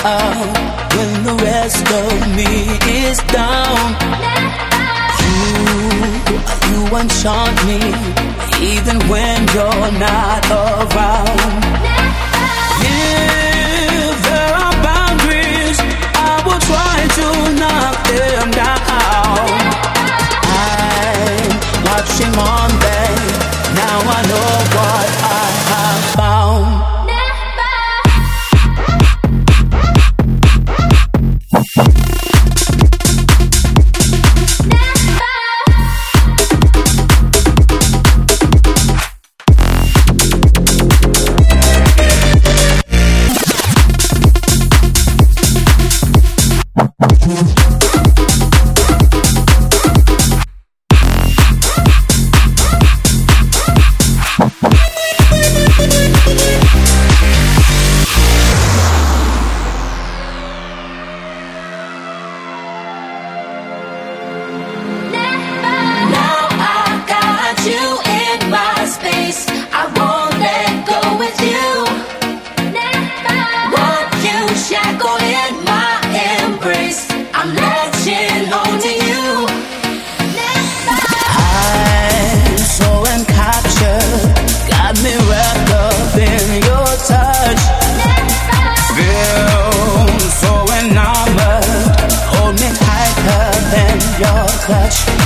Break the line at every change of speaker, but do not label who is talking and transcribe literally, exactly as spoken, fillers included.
out when the rest of me is down. You, you enchant me even when you're not around. If there are boundaries, I will try to knock them down. I'm watching on them, now I know what I have found. Your clutch.